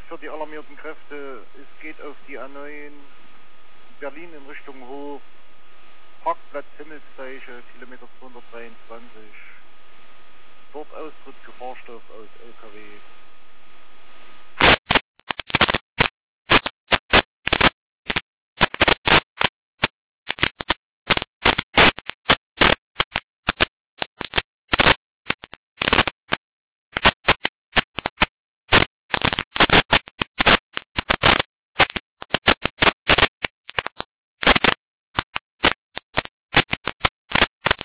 für die alarmierten Kräfte. Es geht auf die A9 Berlin in Richtung Hof. Parkplatz Himmelszeichen, Kilometer 223. Dort Austritt Gefahrstoff aus LKW.